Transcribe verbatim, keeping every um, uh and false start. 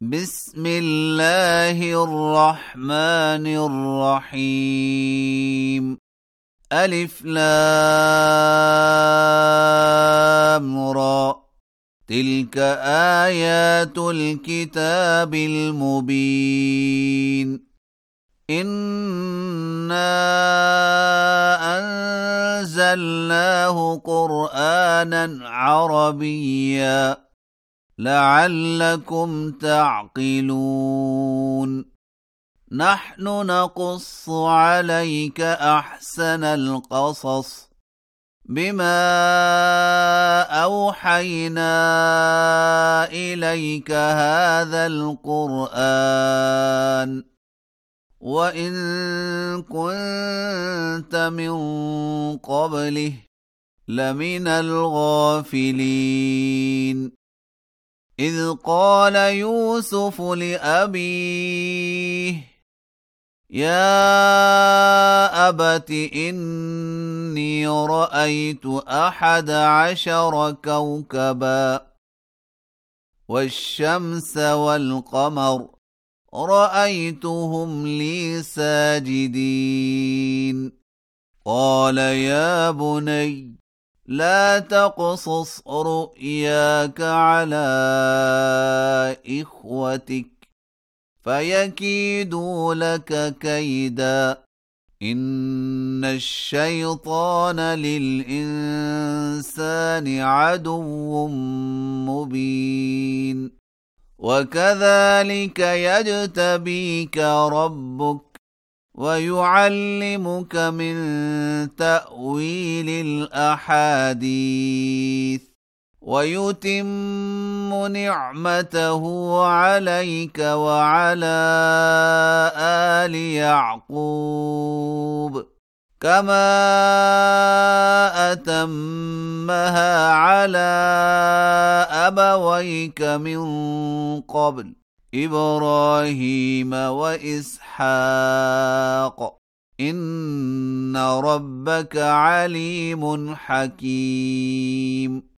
بسم الله الرحمن الرحيم. ألف لام را. تلك آيات الكتاب المبين. إنا أنزلناه قرآنا عربيا لعلكم تعقلون. نحن نقص عليك أحسن القصص بما أوحينا إليك هذا القرآن وإن كنت من قبله لمن الغافلين. إذ قال يوسف لأبيه يا أبت إني رأيت أحد عشر كوكبا والشمس والقمر رأيتهم لي ساجدين. قال يا بني لا تقصص رؤياك على إخوتك فيكيدوا لك كيدا إن الشيطان للإنسان عدو مبين. وكذلك يجتبيك ربك ويعلمك من تأويل الأحاديث ويتم نعمته عليك وعلى آل يعقوب كما أتمها على أبويك من قبل إبراهيم وإسحاق إن ربك عليم حكيم.